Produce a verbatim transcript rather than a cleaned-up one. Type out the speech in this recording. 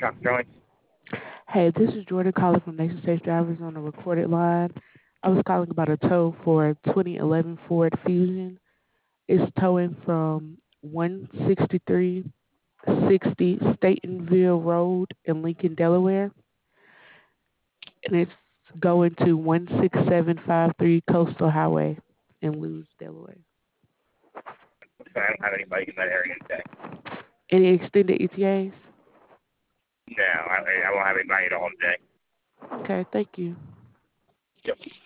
Shop Joints. Hey, this is Jordan calling from Nation Safe Drivers on a recorded line. I was calling about a tow for a twenty eleven Ford Fusion. It's towing from one sixty-three sixty Statenville Road in Lincoln, Delaware, and it's going to one six seven five three Coastal Highway in Lewes, Delaware. So I don't have anybody in that area today. Any extended E T As? No, I, I won't have anybody at all today. Okay, thank you. Yep.